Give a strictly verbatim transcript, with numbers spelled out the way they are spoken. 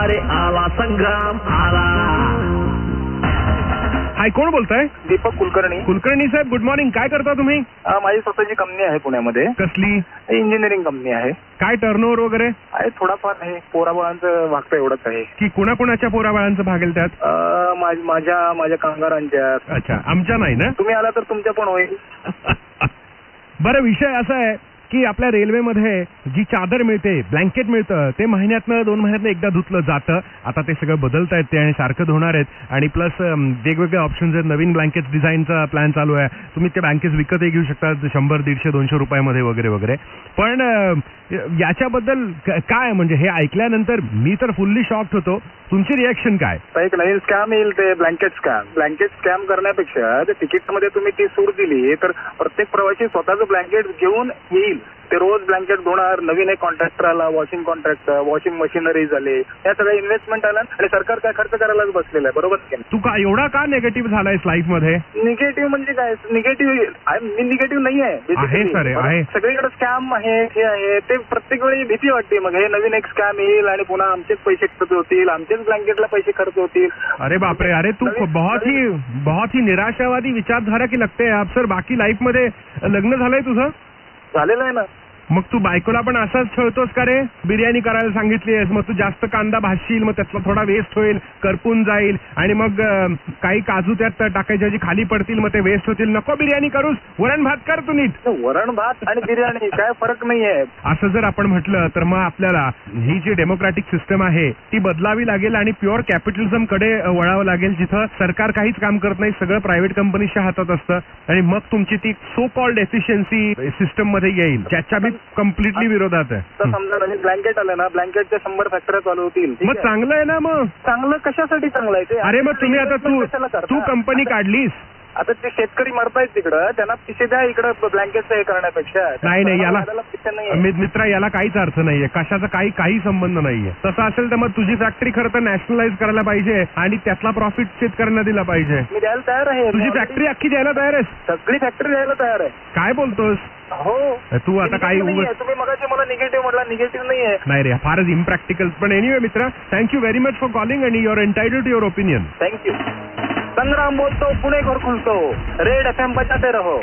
अरे आला संग्राम आला. हाय, कोण बोलताय? दीपक कुलकर्णी. कुलकर्णी साहेब, गुड मॉर्निंग. काय करता तुम्ही? अ, माझी स्वतःची कंपनी आहे पुण्यामध्ये. कसली? इंजिनिअरिंग कंपनी आहे. काय टर्नओव्हर वगैरे आहे? थोडाफार आहे. पोराबाळांचं भागतं एवढंच आहे. की कुणाकुणाच्या पोराबाळांचं भागेल त्यात? अ, मा- माझ्या माझ्या कामगारांच्या. अच्छा, आमच्या नाही ना. तुम्ही आला तर तुमच्या पण होईल. बरं, विषय असा आहे की आपल्या रेल्वेमध्ये जी चादर मिळते, ब्लँकेट मिळतं, ते महिन्यातनं दोन महिन्यातनं एकदा धुतलं जातं. आता ते सगळं बदलता येते आणि सारखं धुणार आहेत आणि प्लस वेगवेगळे ऑप्शन्स आहेत. नवीन ब्लँकेट डिझाईनचा प्लॅन चालू आहे. तुम्ही ते ब्लँकेट्स विकतही घेऊ शकता शंभर दीडशे दोनशे रुपयामध्ये वगैरे वगैरे. पण याच्याबद्दल काय, म्हणजे हे ऐकल्यानंतर मी तर फुल्ली शॉक्ड होतो. तुमची रिॲक्शन काय? एक नवीन स्कॅम येईल, ते ब्लँकेट स्कॅम. ब्लँकेट स्कॅम करण्यापेक्षा ते तिकीटमध्ये तुम्ही ती सूट दिली तर प्रत्येक प्रवासी स्वतःचं ब्लँकेट घेऊन येईल. ते रोज ब्लँकेट धुणार. नवीन एक कॉन्ट्रॅक्टर आला, वॉशिंग कॉन्ट्रॅक्टर, वॉशिंग मशिनरी झाले, या सगळ्या इन्व्हेस्टमेंट आला आणि सरकार काय खर्च करायलाच बसलेलं आहे. बरोबर की नाही? तू का एवढा का निगेटिव्ह झालायस लाईफ मध्ये? निगेटिव्ह म्हणजे काय? निगेटिव्ह मी निगेटिव्ह नाही आहे. आहे सर, आहे. सगळीकडे स्कॅम आहे, हे आहे ते. प्रत्येक वेळी भीती वाटते. मग हे नवीन एक स्कॅम येईल आणि पुन्हा आमचेच पैसे खर्च होतील, आमचेच ब्लँकेटला पैसे खर्च होतील. अरे बापरे, अरे तू बहुत ही बहुत ही निराशावादी विचारधारा की लगते है आप सर. बाकी लाईफ मध्ये लग्न झालंय तुझं? झालेलं आहे ना. मग तू बायकोला पण असाच ठेवतोस का रे? बिर्याणी करायला सांगितलीस, मग तू जास्त कांदा भाजशील, मग त्यातला थोडा वेस्ट होईल, करपून जाईल आणि मग काही काजू त्यात टाकायच्या जी खाली पडतील, मग ते वेस्ट होतील. नको बिर्याणी करूस, वरण भात कर तू नीट. वरण भात आणि बिर्याणी काय फरक नाहीये. असं जर आपण म्हटलं तर मग आपल्याला ही जी डेमोक्रॅटिक सिस्टम आहे ती बदलावी लागेल आणि प्युअर कॅपिटलिझम कडे वळावं लागेल, जिथं सरकार काहीच काम करत नाही, सगळं प्रायव्हेट कंपनीच्या हातात असतं आणि मग तुमची ती सो कॉल्ड एफिशियन्सी सिस्टम मध्ये येईल, ज्याच्या बी कम्प्लिटली विरोधात आहे. तर समजा नवीन ब्लँकेट आलं ना, ब्लँकेटच्या शंभर फॅक्टऱ्या चालू होतील. मग चांगलं आहे ना. मग चांगलं कशासाठी चांगलं आहे ते? अरे मग तुम्ही आता तू तू कंपनी काढलीस, आता ते शेतकरी मरतायत तिकडं, त्यांना पिशे द्या इकडं ब्लँकेटचं हे करण्यापेक्षा. नाही नाही, याला नाही मित्रा, याला काहीच अर्थ नाहीये. कशाचा काही काही संबंध नाहीये. तसं असेल तर मग तुझी फॅक्टरी खरं तर नॅशनलाइज करायला पाहिजे आणि त्यातला प्रॉफिट शेतकऱ्यांना दिला पाहिजे. मी द्यायला तयार आहे. तुझी फॅक्टरी अख्खी द्यायला तयार आहेस? सगळी फॅक्टरी द्यायला तयार आहे. काय बोलतोस? हो. तू आता काही तुम्ही मगाशी मला निगेटिव्ह म्हटला, निगेटिव्ह नाहीये. नाही रे, फारच इम्प्रॅक्टिकल. पण एनिवे मित्रा, thank you very much for calling आणि your entitled to your opinion. Thank you. Sangram बोलतो, पुणेकर खुलतो. रेड एफ एम बजाते रहो.